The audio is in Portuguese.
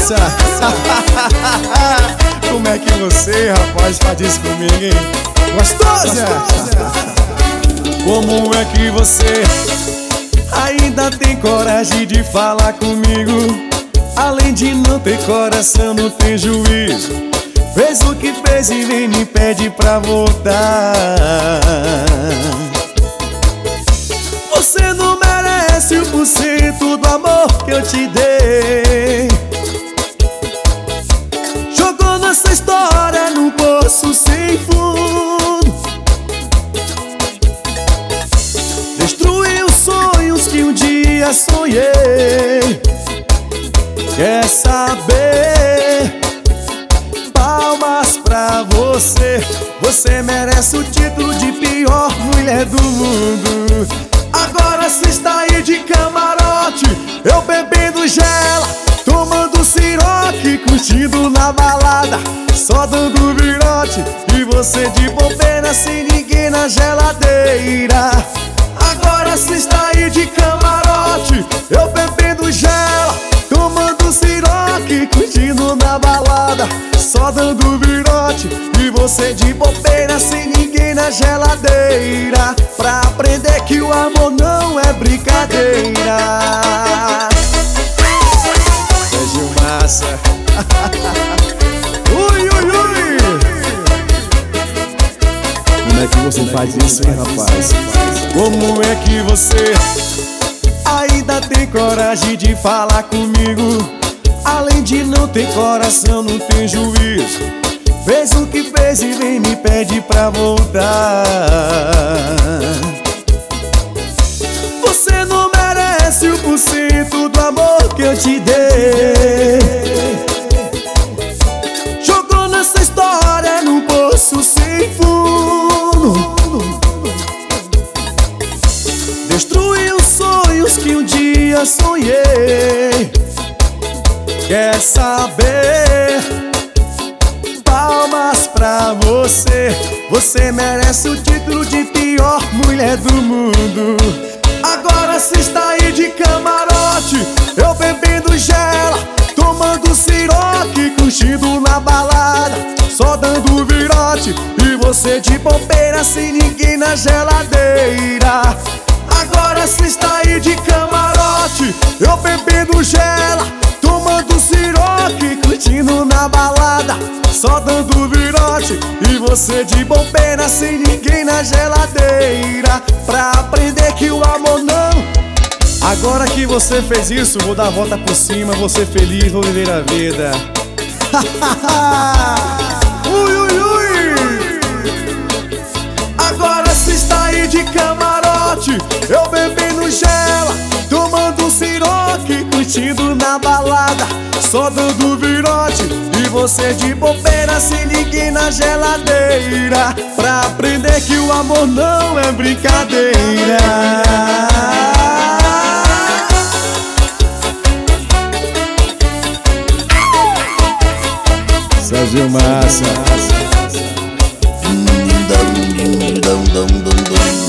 Massa! Como é que você, rapaz, faz isso comigo, hein? Gostosa! Como é que você ainda tem coragem de falar comigo? Além de não ter coração, não tem juízo. Fez o que fez e vem me pede pra voltar. Você não merece 1% do amor que eu te dei. Jogou nossa história num poço sem fundo. Destruiu sonhos que um dia sonhei. Quer saber? Palmas pra você. Você merece o título de pior mulher do mundo. Agora cê está aí de camarote, eu bebendo gela, tomando siroque, curtindo na balada, só dando virote. E você de bobeira sem ninguém na geladeira. Agora cê está aí de camarote, eu bebendo gela, tomando siroque, curtindo na balada, só dando virote. E você de bobeira sem ninguém na geladeira, pra aprender que o amor não é brincadeira. É Gil Massa. Ui, ui, ui. Como é que você faz isso, hein, rapaz? Como é que você ainda tem coragem de falar comigo? Além de não ter coração, não tem juízo. Fez o que fez e vem me pede pra voltar. Você não merece 1% do amor que eu te dei. Jogou nossa história num poço sem fundo. Destruiu sonhos que um dia sonhei. Quer saber? Palmas pra você. Você merece o título de pior mulher do mundo. Agora cê está aí de camarote, eu bebendo gela, tomando siroque, curtindo na balada, só dando virote. E você de bobeira sem ninguém na geladeira. Agora cê está aí de camarote, eu bebendo gela, tomando siroque, curtindo na balada, só dando virote. E você de bobeira sem ninguém na geladeira, pra aprender que o amor não. Agora que você fez isso, vou dar a volta por cima, vou ser feliz, vou viver a vida. Ui, ui, ui. Agora cê está aí de camarote, eu bebendo gela, tomando siroque, curtindo na balada, só dando virote. E você de bobeira sem ninguém na geladeira, pra aprender que o amor não é brincadeira. Gil Massa.